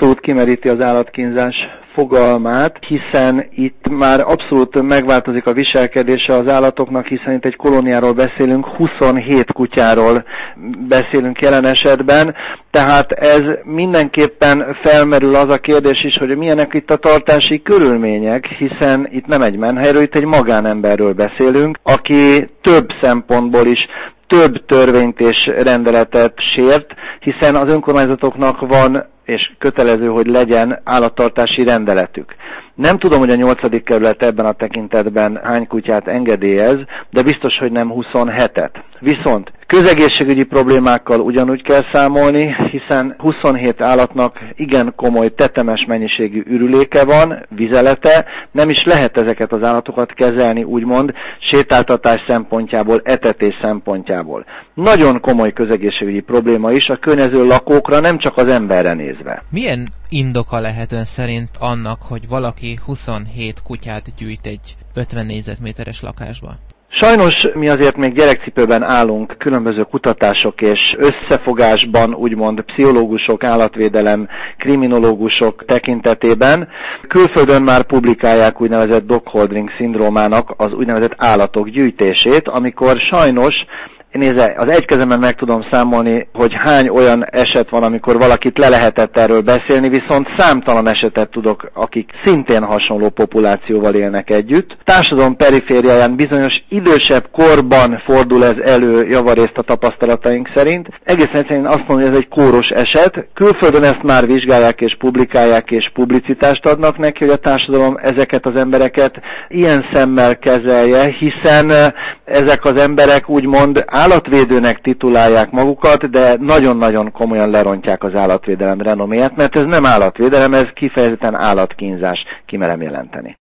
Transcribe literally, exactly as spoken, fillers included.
abszolút kimeríti az állatkínzás fogalmát, hiszen itt már abszolút megváltozik a viselkedése az állatoknak, hiszen itt egy kolóniáról beszélünk, huszonhét kutyáról beszélünk jelen esetben, tehát ez mindenképpen felmerül az a kérdés is, hogy milyenek itt a tartási körülmények, hiszen itt nem egy menhelyről, itt egy magánemberről beszélünk, aki több szempontból is több törvényt és rendeletet sért, hiszen az önkormányzatoknak van és kötelező, hogy legyen állattartási rendeletük. Nem tudom, hogy a nyolcadik kerület ebben a tekintetben hány kutyát engedélyez, de biztos, hogy nem huszonhetet. Viszont közegészségügyi problémákkal ugyanúgy kell számolni, hiszen huszonhét állatnak igen komoly tetemes mennyiségű ürüléke van, vizelete, nem is lehet ezeket az állatokat kezelni, úgymond sétáltatás szempontjából, etetés szempontjából. Nagyon komoly közegészségügyi probléma is a környező lakókra, nem csak az emberre nézve. Milyen indoka lehet ön szerint annak, hogy valaki huszonhét kutyát gyűjt egy ötven négyzetméteres lakásba? Sajnos mi azért még gyerekcipőben állunk különböző kutatások és összefogásban, úgymond pszichológusok, állatvédelem, kriminológusok tekintetében. Külföldön már publikálják úgynevezett dogholding szindrómának az úgynevezett állatok gyűjtését, amikor sajnos Nézze, az egy kezemben meg tudom számolni, hogy hány olyan eset van, amikor valakit le lehetett erről beszélni, viszont számtalan esetet tudok, akik szintén hasonló populációval élnek együtt. Társadalom perifériáján bizonyos idősebb korban fordul ez elő javarészt a tapasztalataink szerint. Egészen egyszerűen azt mondom, hogy ez egy kóros eset. Külföldön ezt már vizsgálják és publikálják és publicitást adnak neki, hogy a társadalom ezeket az embereket ilyen szemmel kezelje, hiszen ezek az emberek úgymond állatvédőnek titulálják magukat, de nagyon-nagyon komolyan lerontják az állatvédelem renoméját, mert ez nem állatvédelem, ez kifejezetten állatkínzás, kimerem jelenteni.